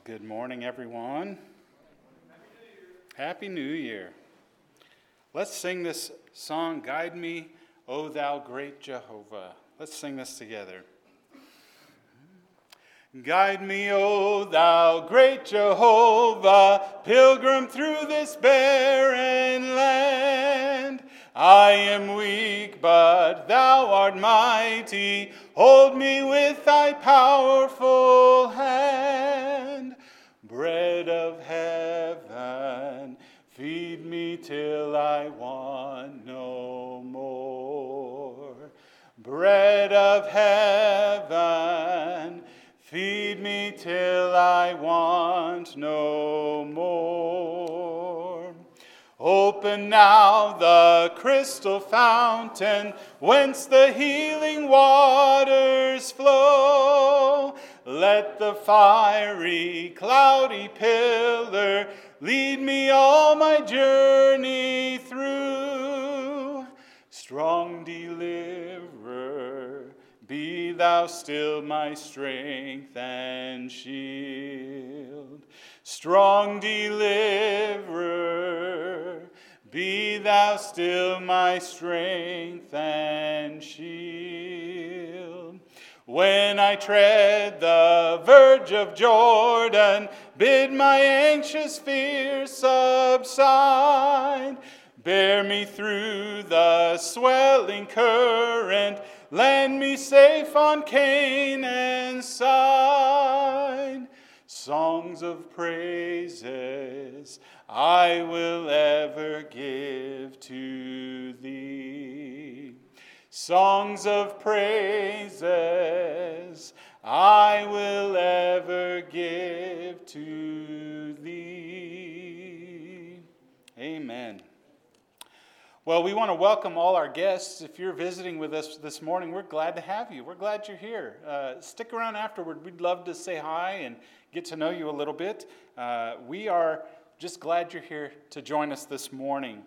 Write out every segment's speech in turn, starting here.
Good morning, everyone. Happy New Year. Let's sing this song, Guide Me, O Thou Great Jehovah. Let's sing this together. Guide me, O Thou great Jehovah, pilgrim through this barren land. I am weak, but Thou art mighty. Hold me with Thy powerful hand. Bread of heaven, feed me till I want no more. Bread of heaven, feed me till I want no more. Open now the crystal fountain, whence the healing waters flow. Let the fiery, cloudy pillar lead me all my journey through. Strong deliverer, be Thou still my strength and shield. Strong deliverer, be Thou still my strength and shield. When I tread the verge of Jordan, bid my anxious fears subside. Bear me through the swelling current, land me safe on Canaan's side. Songs of praises I will ever give to Thee. Songs of praises I will ever give to Thee. Amen. Well, we want to welcome all our guests. If you're visiting with us this morning, we're glad to have you. We're glad you're here. Stick around afterward. We'd love to say hi and get to know you a little bit. We are just glad you're here to join us this morning.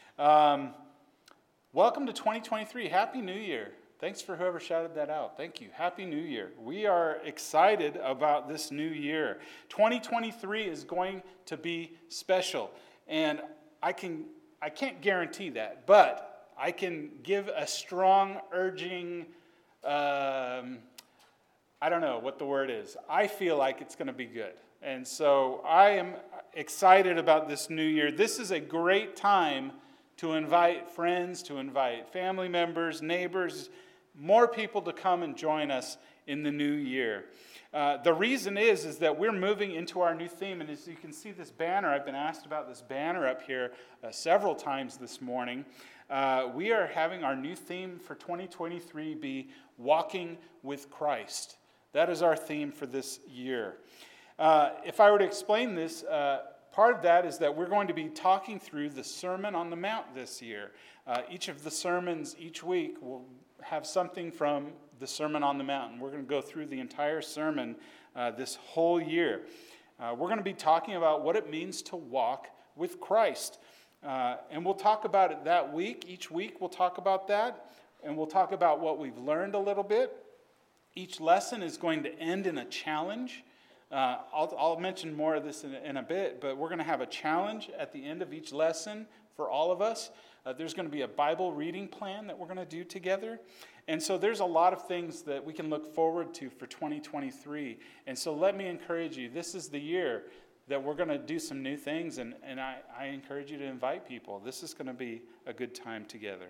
Welcome to 2023. Happy New Year. Thanks for whoever shouted that out. Thank you. Happy New Year. We are excited about this new year. 2023 is going to be special. And I can't guarantee that, but I can give a strong urging, I don't know what the word is. I feel like it's going to be good. And so I am excited about this new year. This is a great time to invite friends, to invite family members, neighbors, more people to come and join us in the new year. The reason is that we're moving into our new theme, and as you can see this banner, I've been asked about this banner up here several times this morning. We are having our new theme for 2023 be Walking with Christ. That is our theme for this year. If I were to explain this, part of that is that we're going to be talking through the Sermon on the Mount this year. Each of the sermons each week will have something from the Sermon on the Mount. We're going to go through the entire sermon this whole year. We're going to be talking about what it means to walk with Christ. And we'll talk about it that week. Each week we'll talk about that. And we'll talk about what we've learned a little bit. Each lesson is going to end in a challenge. I'll mention more of this in a bit, but we're going to have a challenge at the end of each lesson for all of us. There's going to be a Bible reading plan that we're going to do together. And so there's a lot of things that we can look forward to for 2023. And so let me encourage you, this is the year that we're going to do some new things, and I encourage you to invite people. This is going to be a good time together.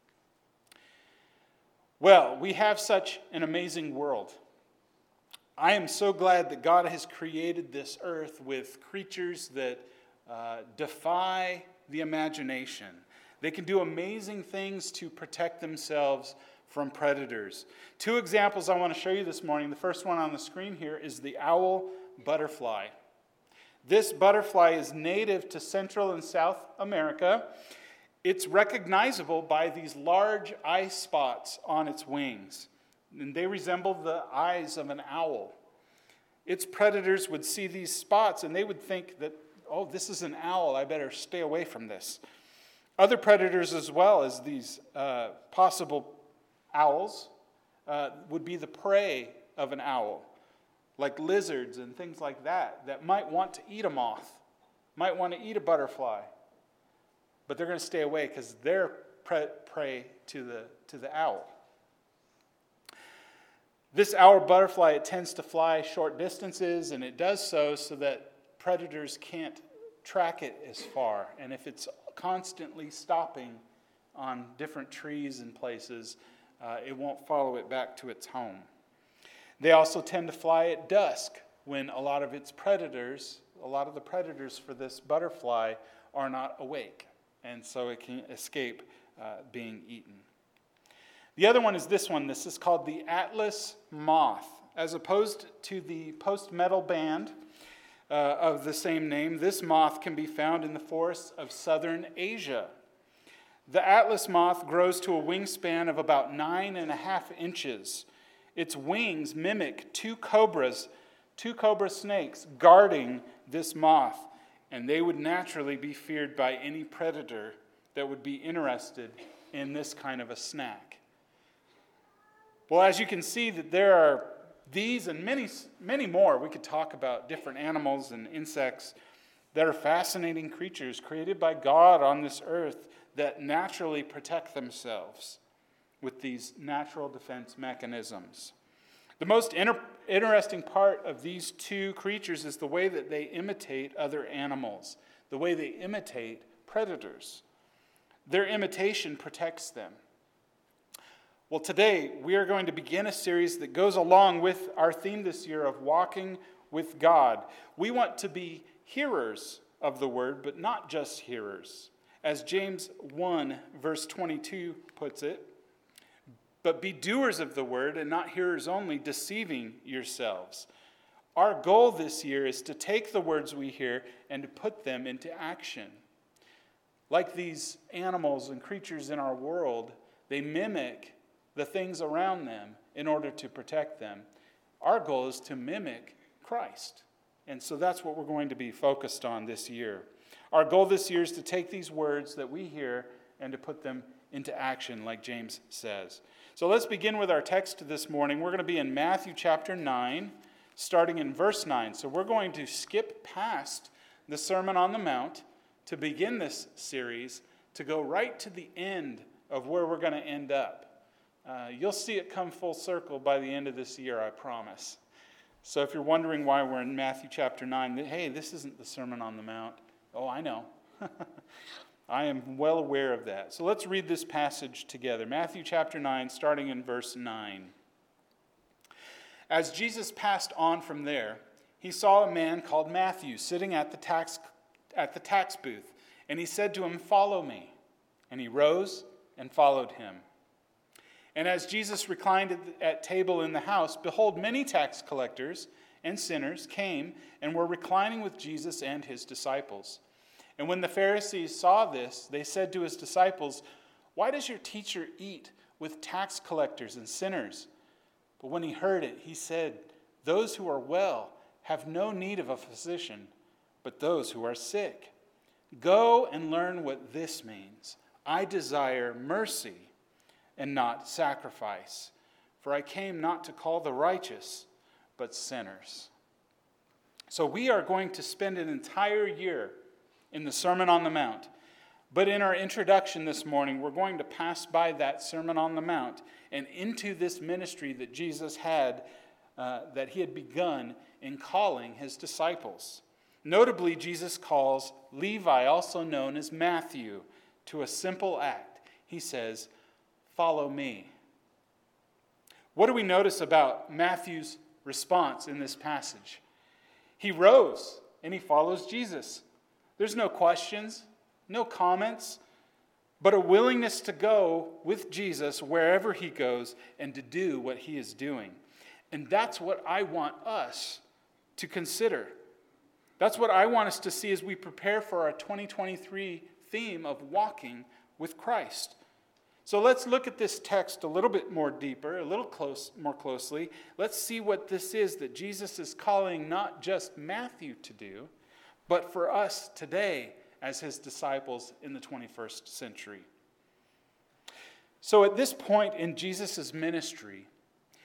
Well, we have such an amazing world. I am so glad that God has created this earth with creatures that defy the imagination. They can do amazing things to protect themselves from predators. Two examples I want to show you this morning. The first one on the screen here is the owl butterfly. This butterfly is native to Central and South America. It's recognizable by these large eye spots on its wings. And they resemble the eyes of an owl. Its predators would see these spots and they would think that, oh, this is an owl, I better stay away from this. Other predators as well as these possible owls would be the prey of an owl. like lizards and things like that might want to eat a moth, might want to eat a butterfly, but they're going to stay away because they're prey to the owl. This owl butterfly, it tends to fly short distances, and it does so that predators can't track it as far. And if it's constantly stopping on different trees and places, it won't follow it back to its home. They also tend to fly at dusk when a lot of the predators for this butterfly are not awake, and so it can escape being eaten. The other one is this one. This is called the Atlas moth. As opposed to the post-metal band of the same name, this moth can be found in the forests of southern Asia. The Atlas moth grows to a wingspan of about 9.5 inches. Its wings mimic two cobra snakes guarding this moth, and they would naturally be feared by any predator that would be interested in this kind of a snack. Well, as you can see, that there are these and many, many more. We could talk about different animals and insects that are fascinating creatures created by God on this earth that naturally protect themselves with these natural defense mechanisms. The most interesting part of these two creatures is the way that they imitate other animals, the way they imitate predators. Their imitation protects them. Well, today we are going to begin a series that goes along with our theme this year of walking with God. We want to be hearers of the word, but not just hearers. As James 1, verse 22 puts it, but be doers of the word and not hearers only, deceiving yourselves. Our goal this year is to take the words we hear and to put them into action. Like these animals and creatures in our world, they mimic the things around them in order to protect them. Our goal is to mimic Christ. And so that's what we're going to be focused on this year. Our goal this year is to take these words that we hear and to put them into action, like James says. So let's begin with our text this morning. We're going to be in Matthew chapter 9, starting in verse 9. So we're going to skip past the Sermon on the Mount to begin this series, to go right to the end of where we're going to end up. You'll see it come full circle by the end of this year, I promise. So if you're wondering why we're in Matthew chapter 9, hey, this isn't the Sermon on the Mount. Oh, I know. I am well aware of that. So let's read this passage together. Matthew chapter 9, starting in verse 9. As Jesus passed on from there, he saw a man called Matthew sitting at the tax booth, and he said to him, "Follow me." And he rose and followed him. And as Jesus reclined at table in the house, behold, many tax collectors and sinners came and were reclining with Jesus and his disciples. And when the Pharisees saw this, they said to his disciples, "Why does your teacher eat with tax collectors and sinners?" But when he heard it, he said, "Those who are well have no need of a physician, but those who are sick. Go and learn what this means. I desire mercy and not sacrifice. For I came not to call the righteous, but sinners." So we are going to spend an entire year in the Sermon on the Mount. But in our introduction this morning, we're going to pass by that Sermon on the Mount and into this ministry that Jesus had, that he had begun in calling his disciples. Notably, Jesus calls Levi, also known as Matthew, to a simple act. He says, "Follow me." What do we notice about Matthew's response in this passage? He rose and he follows Jesus. There's no questions, no comments, but a willingness to go with Jesus wherever he goes and to do what he is doing. And that's what I want us to consider. That's what I want us to see as we prepare for our 2023 theme of walking with Christ. So let's look at this text a little bit more deeper, more closely. Let's see what this is that Jesus is calling not just Matthew to do, but for us today as his disciples in the 21st century. So at this point in Jesus' ministry,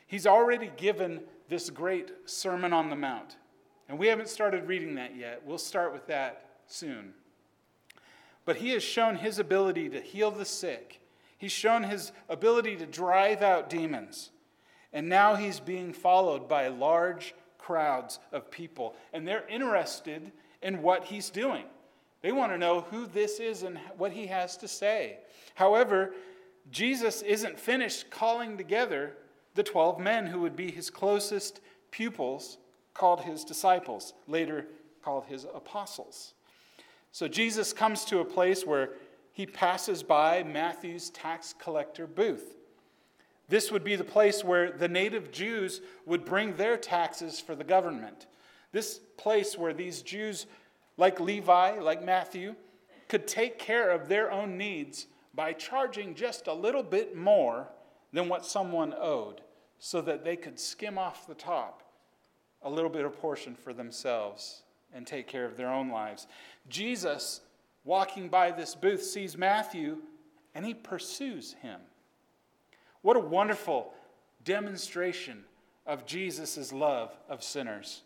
He's already given this great Sermon on the Mount. And we haven't started reading that yet. We'll start with that soon. But he has shown his ability to heal the sick. He's shown his ability to drive out demons. And now he's being followed by large crowds of people. And they're interested in what he's doing. They want to know who this is and what he has to say. However, Jesus isn't finished calling together the 12 men who would be his closest pupils, called his disciples, later called his apostles. So Jesus comes to a place where he passes by Matthew's tax collector booth. This would be the place where the native Jews would bring their taxes for the government. This place where these Jews, like Levi, like Matthew, could take care of their own needs by charging just a little bit more than what someone owed, so that they could skim off the top a little bit of portion for themselves and take care of their own lives. Jesus, walking by this booth, sees Matthew, and he pursues him. What a wonderful demonstration of Jesus' love of sinners.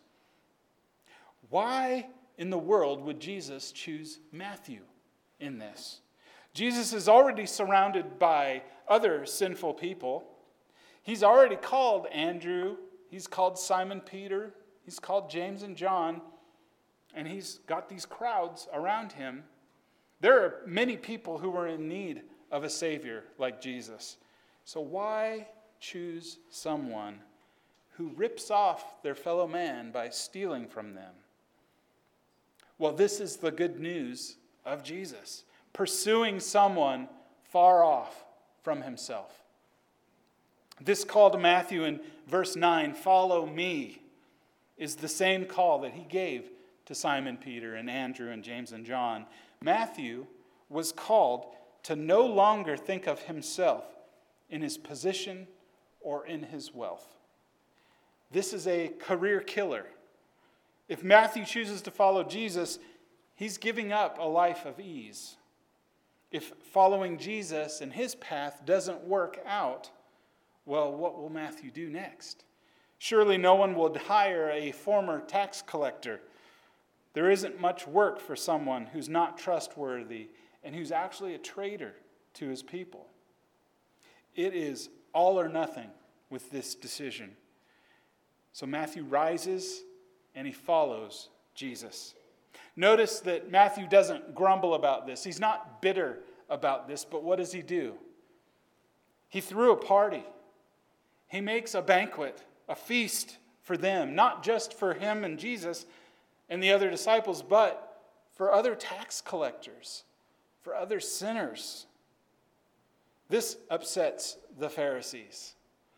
Why in the world would Jesus choose Matthew in this? Jesus is already surrounded by other sinful people. He's already called Andrew, he's called Simon Peter, he's called James and John, and he's got these crowds around him. There are many people who are in need of a Savior like Jesus. So why choose someone who rips off their fellow man by stealing from them? Well, this is the good news of Jesus, pursuing someone far off from himself. This call to Matthew in verse 9, "Follow me," is the same call that he gave to Simon Peter and Andrew and James and John. Matthew was called to no longer think of himself in his position or in his wealth. This is a career killer. If Matthew chooses to follow Jesus, he's giving up a life of ease. If following Jesus and his path doesn't work out, well, what will Matthew do next? Surely no one would hire a former tax collector. There isn't much work for someone who's not trustworthy and who's actually a traitor to his people. It is all or nothing with this decision. So Matthew rises and he follows Jesus. Notice that Matthew doesn't grumble about this. He's not bitter about this, but what does he do? He threw a party. He makes a banquet, a feast for them, not just for him and Jesus and the other disciples, but for other tax collectors, for other sinners. This upsets the Pharisees.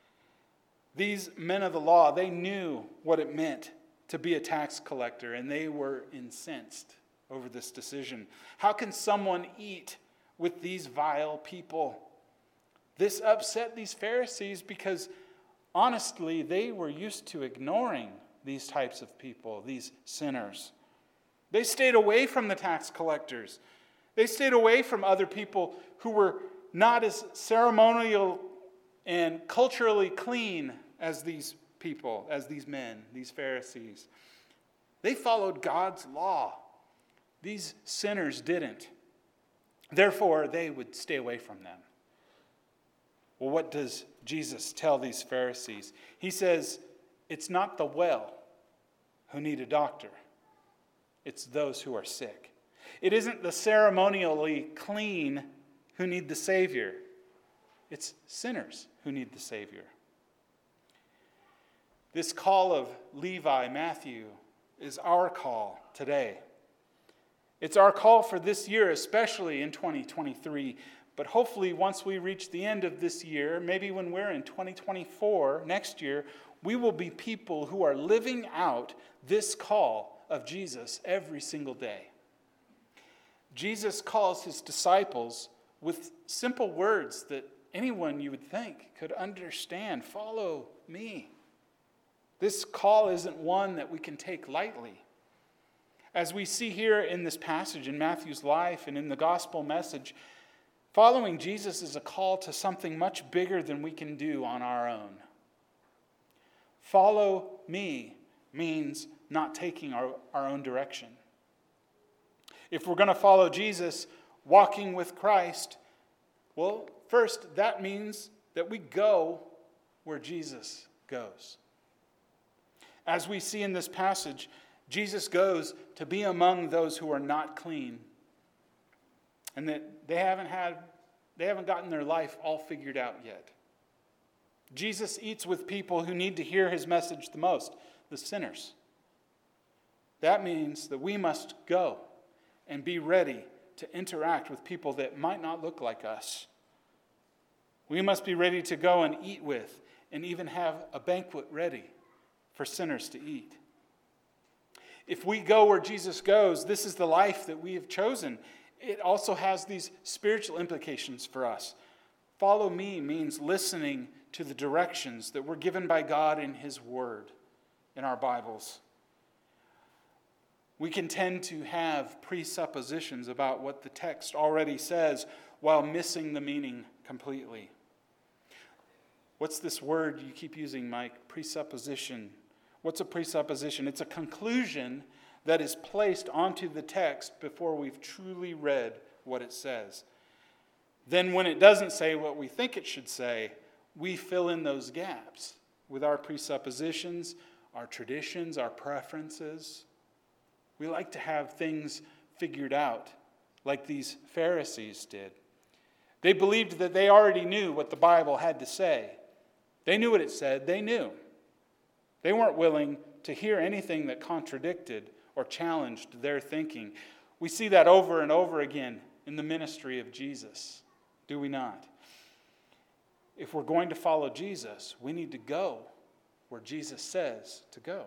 These men of the law, they knew what it meant to be a tax collector, and they were incensed over this decision. How can someone eat with these vile people? This upset these Pharisees because, honestly, they were used to ignoring these types of people, these sinners. They stayed away from the tax collectors. They stayed away from other people who were not as ceremonial and culturally clean as these people, as these men, these Pharisees. They followed God's law. These sinners didn't. Therefore, they would stay away from them. Well, what does Jesus tell these Pharisees? He says, it's not the well who need a doctor. It's those who are sick. It isn't the ceremonially clean who need the Savior. It's sinners who need the Savior. This call of Levi, Matthew, is our call today. It's our call for this year, especially in 2023. But hopefully once we reach the end of this year, maybe when we're in 2024, next year, we will be people who are living out this call of Jesus every single day. Jesus calls his disciples with simple words that anyone you would think could understand. Follow me. This call isn't one that we can take lightly. As we see here in this passage in Matthew's life and in the gospel message, following Jesus is a call to something much bigger than we can do on our own. Follow me means not taking our own direction. If we're going to follow Jesus, walking with Christ, well, first, that means that we go where Jesus goes. As we see in this passage, Jesus goes to be among those who are not clean, and that they haven't gotten their life all figured out yet. Jesus eats with people who need to hear his message the most, the sinners. That means that we must go and be ready to interact with people that might not look like us. We must be ready to go and eat with, and even have a banquet ready for sinners to eat. If we go where Jesus goes, this is the life that we have chosen. It also has these spiritual implications for us. Follow me means listening to the directions that were given by God in his word in our Bibles. We can tend to have presuppositions about what the text already says while missing the meaning completely. What's this word you keep using, Mike? Presupposition. What's a presupposition? It's a conclusion that is placed onto the text before we've truly read what it says. Then when it doesn't say what we think it should say, we fill in those gaps with our presuppositions, our traditions, our preferences. We like to have things figured out like these Pharisees did. They believed that they already knew what the Bible had to say. They knew what it said. They knew. They weren't willing to hear anything that contradicted or challenged their thinking. We see that over and over again in the ministry of Jesus, do we not? If we're going to follow Jesus, we need to go where Jesus says to go.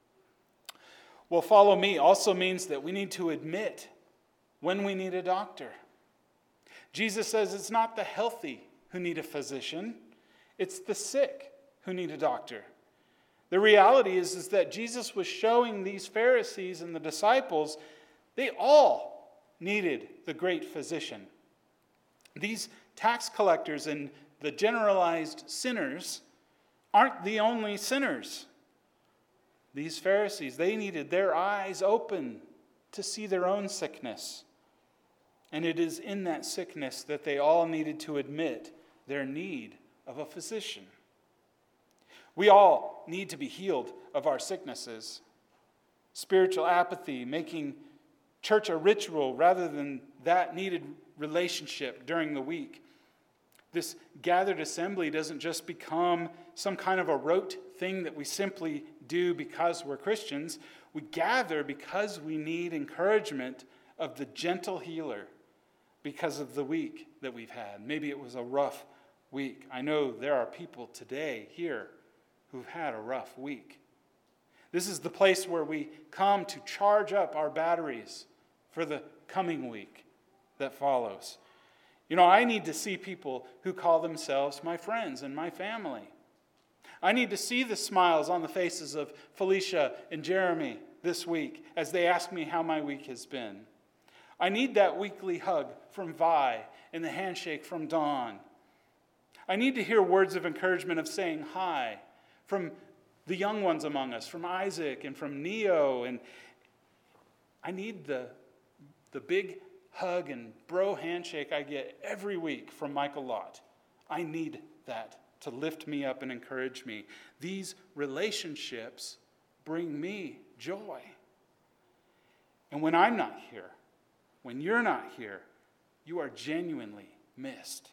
Well, follow me also means that we need to admit when we need a doctor. Jesus says it's not the healthy who need a physician, it's the sick who need a doctor. The reality is that Jesus was showing these Pharisees and the disciples, they all needed the great physician. These tax collectors and the generalized sinners aren't the only sinners. These Pharisees, they needed their eyes open to see their own sickness. And it is in that sickness that they all needed to admit their need of a physician. We all need to be healed of our sicknesses. Spiritual apathy, making church a ritual rather than that needed relationship during the week. This gathered assembly doesn't just become some kind of a rote thing that we simply do because we're Christians. We gather because we need encouragement of the gentle healer because of the week that we've had. Maybe it was a rough week. I know there are people today here who've had a rough week. This is the place where we come to charge up our batteries for the coming week that follows. You know, I need to see people who call themselves my friends and my family. I need to see the smiles on the faces of Felicia and Jeremy this week as they ask me how my week has been. I need that weekly hug from Vi and the handshake from Dawn. I need to hear words of encouragement of saying hi from the young ones among us, from Isaac and from Neo. And I need the big hug and bro handshake I get every week from Michael Lott. I need that to lift me up and encourage me. These relationships bring me joy. And when I'm not here, when you're not here, you are genuinely missed.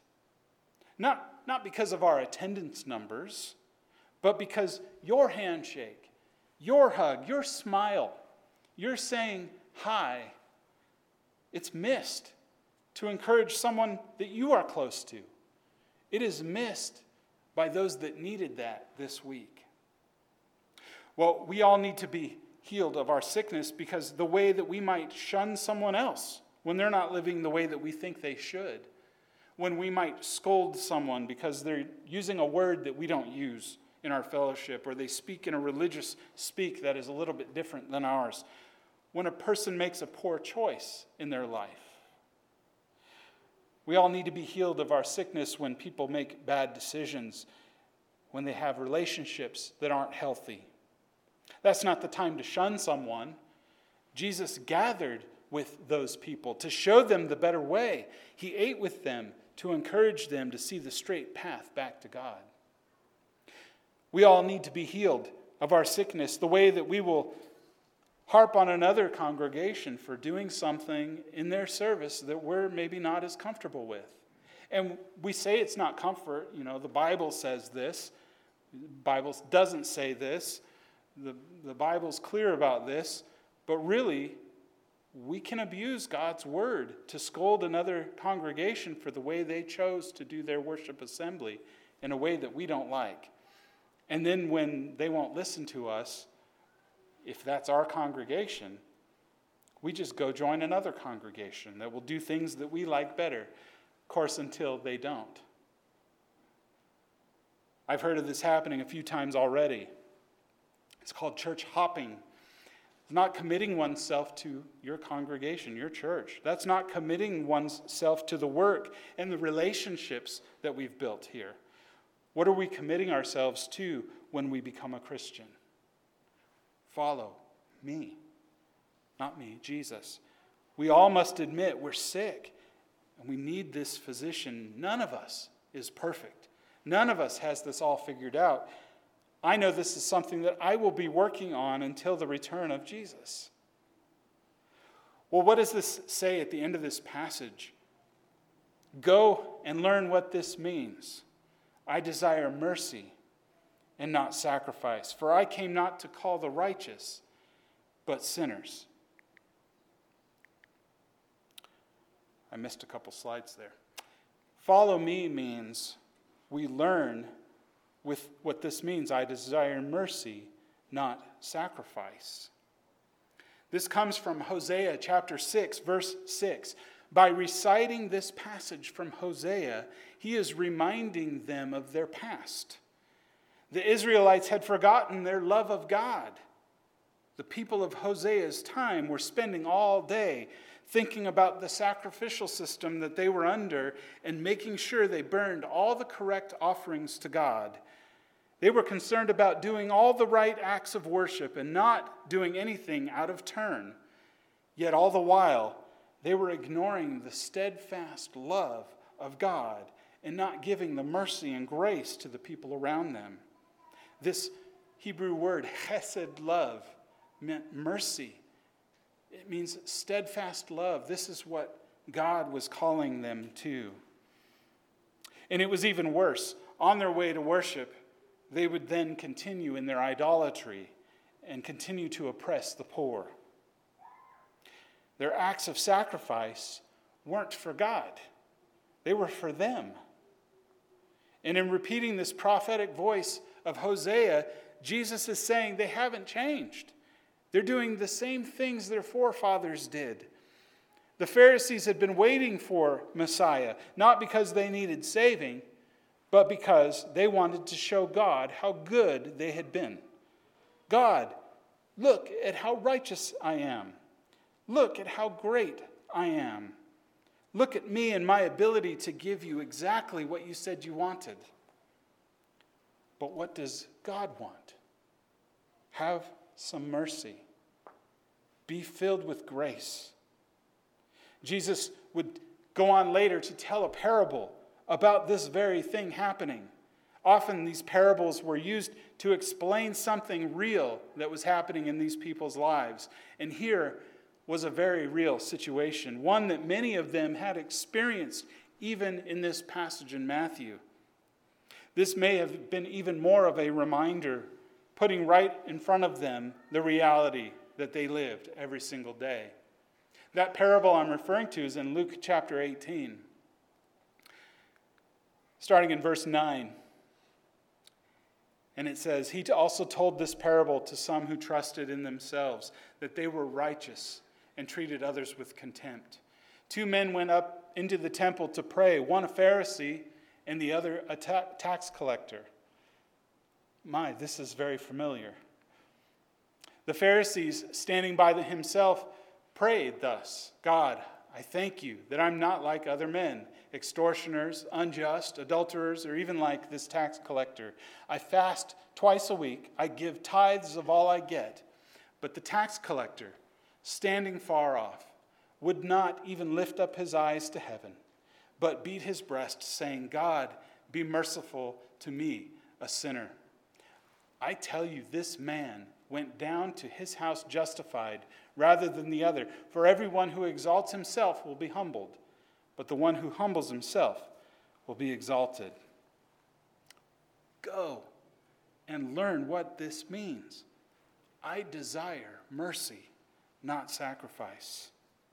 Not because of our attendance numbers, but because your handshake, your hug, your smile, your saying hi, it's missed to encourage someone that you are close to. It is missed by those that needed that this week. Well, we all need to be healed of our sickness because the way that we might shun someone else when they're not living the way that we think they should, when we might scold someone because they're using a word that we don't use in our fellowship, or they speak in a religious speak that is a little bit different than ours, when a person makes a poor choice in their life. We all need to be healed of our sickness when people make bad decisions. when they have relationships that aren't healthy. That's not the time to shun someone. Jesus gathered with those people to show them the better way. He ate with them to encourage them to see the straight path back to God. We all need to be healed of our sickness the way that we will harp on another congregation for doing something in their service that we're maybe not as comfortable with. And we say it's not comfort. The Bible says this. The Bible doesn't say this. The Bible's clear about this. But really, we can abuse God's word to scold another congregation for the way they chose to do their worship assembly in a way that we don't like. And then when they won't listen to us, if that's our congregation, we just go join another congregation that will do things that we like better. Of course, until they don't. I've heard of this happening a few times already. It's called church hopping. It's not committing oneself to your congregation, your church. That's not committing oneself to the work and the relationships that we've built here. What are we committing ourselves to when we become a Christian? Follow me. Not me, Jesus. We all must admit we're sick and we need this physician. None of us is perfect. None of us has this all figured out. I know this is something that I will be working on until the return of Jesus. Well, what does this say at the end of this passage? Go and learn what this means. I desire mercy and not sacrifice, for I came not to call the righteous, but sinners. I missed a couple slides there. Follow me means we learn with what this means. I desire mercy, not sacrifice. This comes from Hosea chapter 6, verse 6. By reciting this passage from Hosea, he is reminding them of their past. The Israelites had forgotten their love of God. The people of Hosea's time were spending all day thinking about the sacrificial system that they were under and making sure they burned all the correct offerings to God. They were concerned about doing all the right acts of worship and not doing anything out of turn. Yet all the while, they were ignoring the steadfast love of God and not giving the mercy and grace to the people around them. This Hebrew word, chesed love, meant mercy. It means steadfast love. This is what God was calling them to. And it was even worse. On their way to worship, they would then continue in their idolatry and continue to oppress the poor. Their acts of sacrifice weren't for God. They were for them. And in repeating this prophetic voice of Hosea, Jesus is saying they haven't changed. They're doing the same things their forefathers did. The Pharisees had been waiting for Messiah, not because they needed saving, but because they wanted to show God how good they had been. God, look at how righteous I am. Look at how great I am. Look at me and my ability to give you exactly what you said you wanted. But what does God want? Have some mercy. Be filled with grace. Jesus would go on later to tell a parable about this very thing happening. Often these parables were used to explain something real that was happening in these people's lives. And here was a very real situation, one that many of them had experienced even in this passage in Matthew. This may have been even more of a reminder, putting right in front of them the reality that they lived every single day. That parable I'm referring to is in Luke chapter 18, starting in verse 9. And it says, he also told this parable to some who trusted in themselves that they were righteous and treated others with contempt. 2 men went up into the temple to pray, one a Pharisee and the other a tax collector. My, this is very familiar. The Pharisees, standing by himself, prayed thus, God, I thank you that I'm not like other men, extortioners, unjust, adulterers, or even like this tax collector. I fast twice a week. I give tithes of all I get. But the tax collector, standing far off, would not even lift up his eyes to heaven, but beat his breast, saying, God, be merciful to me, a sinner. I tell you, this man went down to his house justified rather than the other. For everyone who exalts himself will be humbled, but the one who humbles himself will be exalted. Go and learn what this means. I desire mercy, not sacrifice.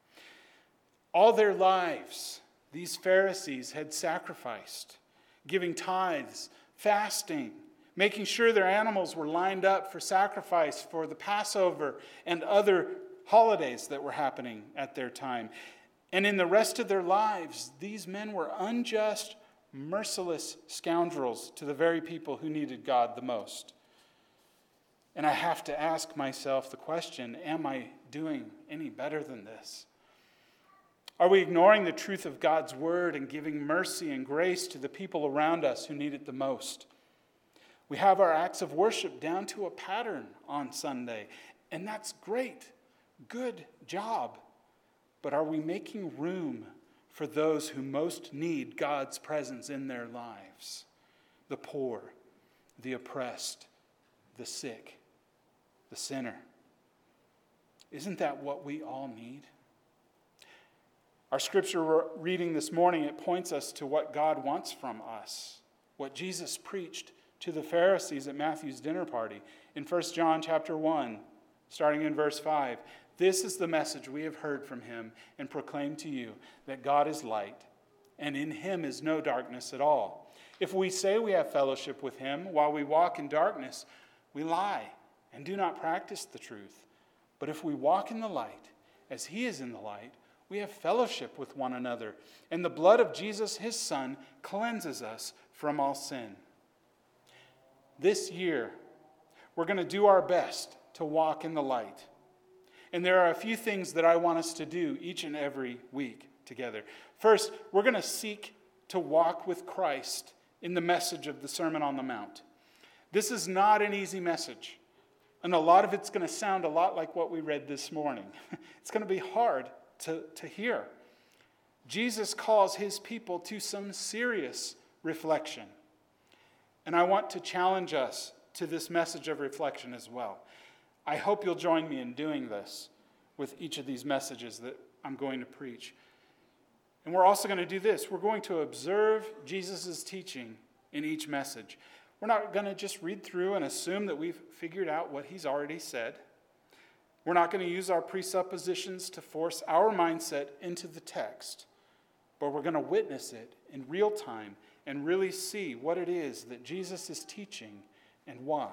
All their lives, these Pharisees had sacrificed, giving tithes, fasting, making sure their animals were lined up for sacrifice for the Passover and other holidays that were happening at their time. And in the rest of their lives, these men were unjust, merciless scoundrels to the very people who needed God the most. And I have to ask myself the question, am I doing any better than this? Are we ignoring the truth of God's word and giving mercy and grace to the people around us who need it the most? We have our acts of worship down to a pattern on Sunday, and that's great. Good job. But are we making room for those who most need God's presence in their lives? The poor, the oppressed, the sick, the sinner. Isn't that what we all need? Our scripture reading this morning, it points us to what God wants from us, what Jesus preached to the Pharisees at Matthew's dinner party in 1 John chapter 1, starting in verse 5. This is the message we have heard from him and proclaim to you, that God is light, and in him is no darkness at all. If we say we have fellowship with him while we walk in darkness, we lie and do not practice the truth. But if we walk in the light, as he is in the light, we have fellowship with one another, and the blood of Jesus, his Son, cleanses us from all sin. This year, we're going to do our best to walk in the light. And there are a few things that I want us to do each and every week together. First, we're going to seek to walk with Christ in the message of the Sermon on the Mount. This is not an easy message, and a lot of it's going to sound a lot like what we read this morning. It's going to be hard to hear. Jesus calls his people to some serious reflection. And I want to challenge us to this message of reflection as well. I hope you'll join me in doing this with each of these messages that I'm going to preach. And we're also going to do this. We're going to observe Jesus' teaching in each message. We're not going to just read through and assume that we've figured out what he's already said. We're not going to use our presuppositions to force our mindset into the text, but we're going to witness it in real time and really see what it is that Jesus is teaching and why.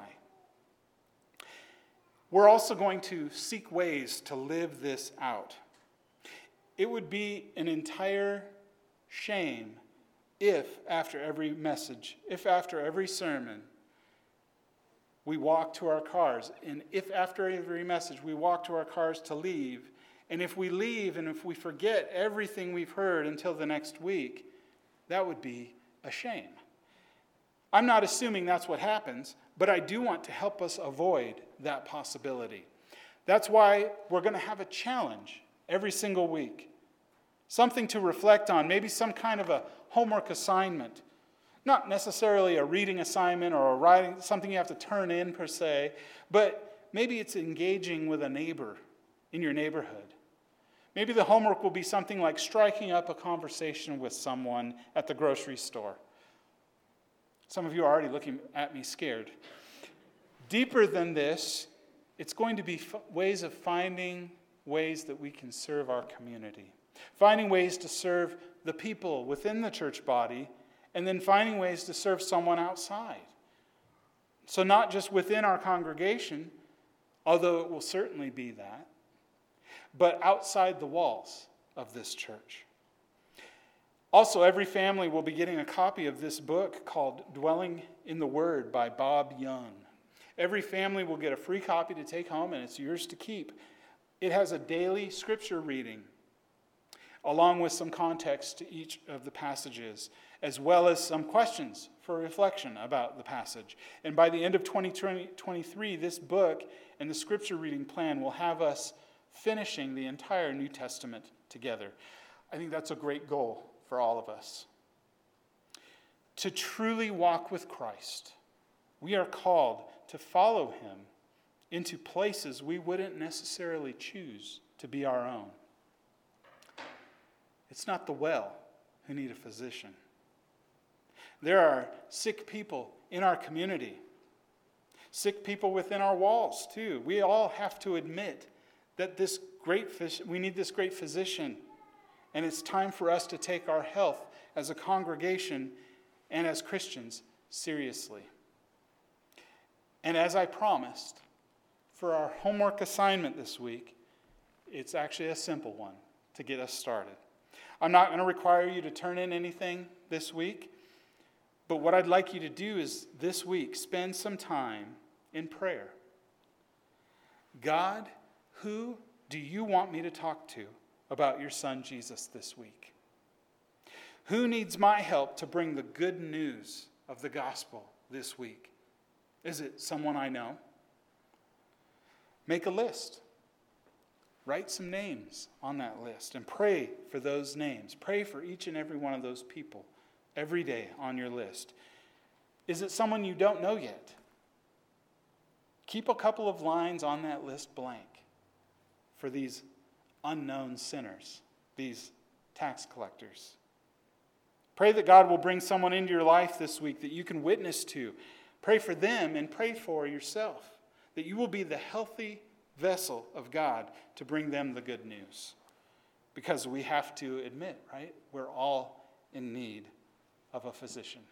We're also going to seek ways to live this out. It would be an entire shame if after every message, if after every sermon, we walk to our cars, and if after every message we walk to our cars to leave, and if we leave and if we forget everything we've heard until the next week, that would be a shame. I'm not assuming that's what happens, but I do want to help us avoid that possibility. That's why we're going to have a challenge every single week. Something to reflect on, maybe some kind of a homework assignment. Not necessarily a reading assignment or a writing, something you have to turn in per se, but maybe it's engaging with a neighbor in your neighborhood. Maybe the homework will be something like striking up a conversation with someone at the grocery store. Some of you are already looking at me scared. Deeper than this, it's going to be ways of finding ways that we can serve our community. Finding ways to serve the people within the church body, and then finding ways to serve someone outside. So not just within our congregation, although it will certainly be that, but outside the walls of this church. Also, every family will be getting a copy of this book called Dwelling in the Word by Bob Young. Every family will get a free copy to take home, and it's yours to keep. It has a daily scripture reading. along with some context to each of the passages, as well as some questions for reflection about the passage. And by the end of 2023, this book and the scripture reading plan will have us finishing the entire New Testament together. I think that's a great goal for all of us. To truly walk with Christ, we are called to follow him into places we wouldn't necessarily choose to be our own. It's not the well who need a physician. There are sick people in our community, sick people within our walls too. We all have to admit that we need this great physician, and it's time for us to take our health as a congregation and as Christians seriously. And as I promised, for our homework assignment this week, it's actually a simple one to get us started. I'm not going to require you to turn in anything this week, but what I'd like you to do is this week spend some time in prayer. God, who do you want me to talk to about your son Jesus this week? Who needs my help to bring the good news of the gospel this week? Is it someone I know? Make a list. Write some names on that list and pray for those names. Pray for each and every one of those people every day on your list. Is it someone you don't know yet? Keep a couple of lines on that list blank for these unknown sinners, these tax collectors. Pray that God will bring someone into your life this week that you can witness to. Pray for them and pray for yourself, that you will be the healthy vessel of God to bring them the good news. Because we have to admit, right? We're all in need of a physician.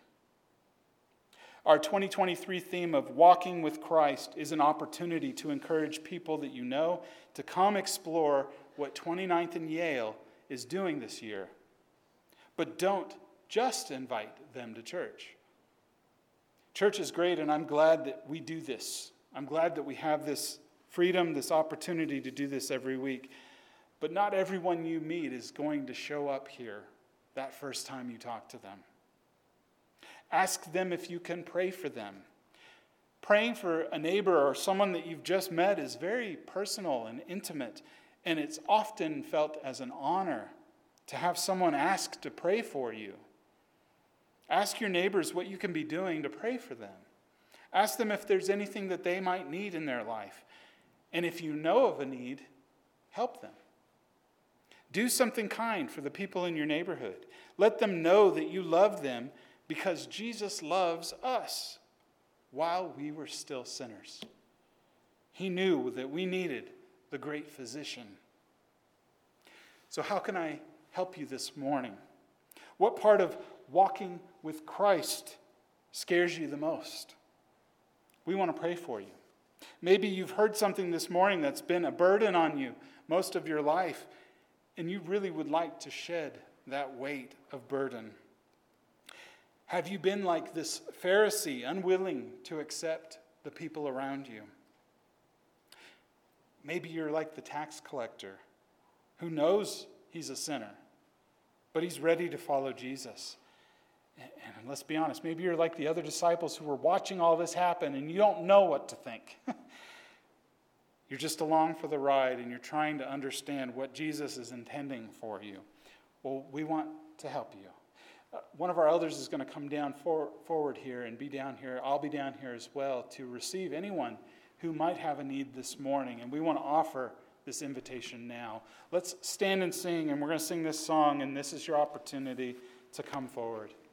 Our 2023 theme of walking with Christ is an opportunity to encourage people that you know to come explore what 29th and Yale is doing this year. But don't just invite them to church. Church is great, and I'm glad that we do this. I'm glad that we have this freedom, this opportunity to do this every week. But not everyone you meet is going to show up here that first time you talk to them. Ask them if you can pray for them. Praying for a neighbor or someone that you've just met is very personal and intimate, and it's often felt as an honor to have someone ask to pray for you. Ask your neighbors what you can be doing to pray for them. Ask them if there's anything that they might need in their life. And if you know of a need, help them. Do something kind for the people in your neighborhood. Let them know that you love them because Jesus loves us while we were still sinners. He knew that we needed the great physician. So how can I help you this morning? What part of walking with Christ scares you the most? We want to pray for you. Maybe you've heard something this morning that's been a burden on you most of your life, and you really would like to shed that weight of burden. Have you been like this Pharisee, unwilling to accept the people around you? Maybe you're like the tax collector who knows he's a sinner, but he's ready to follow Jesus. And let's be honest, maybe you're like the other disciples who were watching all this happen and you don't know what to think. You're just along for the ride and you're trying to understand what Jesus is intending for you. Well, we want to help you. One of our elders is going to come down forward here and be down here. I'll be down here as well to receive anyone who might have a need this morning. And we want to offer this invitation now. Let's stand and sing, and we're going to sing this song, and this is your opportunity to come forward.